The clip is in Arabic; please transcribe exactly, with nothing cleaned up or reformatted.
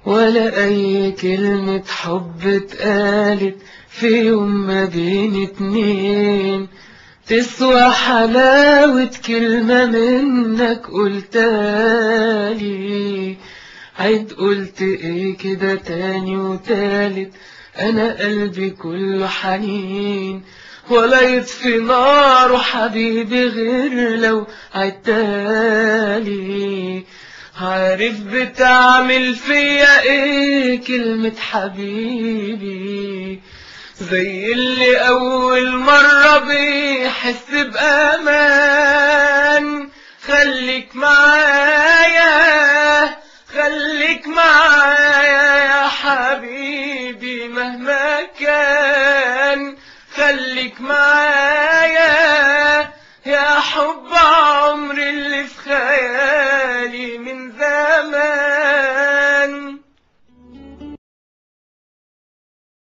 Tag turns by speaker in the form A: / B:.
A: ولا أي كلمة حب اتقالت في يوم ما بين اتنين تسوى حلاوة كلمة منك قلتالي. عيد قلت ايه كده تاني وتالت، انا قلبي كله حنين ولا يطفي ناره حبيبي غير لو عدتالي. عارف بتعمل فيا ايه كلمة حبيبي، زي اللي اول مرة بيحس بامان. خليك معايا خليك معايا